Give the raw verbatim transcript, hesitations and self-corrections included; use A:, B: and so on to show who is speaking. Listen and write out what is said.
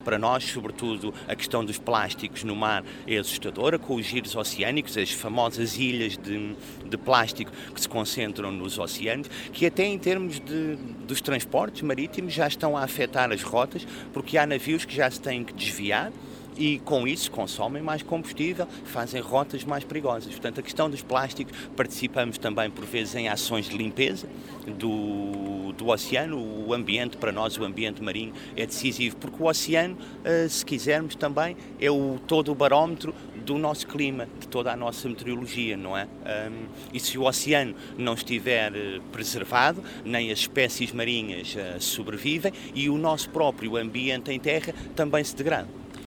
A: para nós, sobretudo a questão dos plásticos no mar é assustadora, com os giros oceânicos, as famosas ilhas de, de plástico que se concentram nos oceanos, que até em termos de, dos transportes marítimos já estão a afetar as rotas, porque há navios que já se têm que desviar e com isso consomem mais combustível, fazem rotas mais perigosas. Portanto, a questão dos plásticos, participamos também por vezes em ações de limpeza do, do oceano. O ambiente, para nós, o ambiente marinho é decisivo, porque o oceano, se quisermos também, é o, todo o barómetro do nosso clima, de toda a nossa meteorologia, não é? Um, e se o oceano não estiver preservado, nem as espécies marinhas uh, sobrevivem e o nosso próprio ambiente em terra também se degrada.